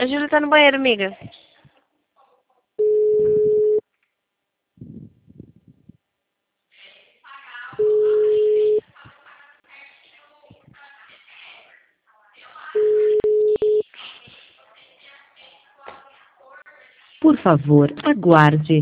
A Júlia tá no banheiro, amiga. Por favor, aguarde.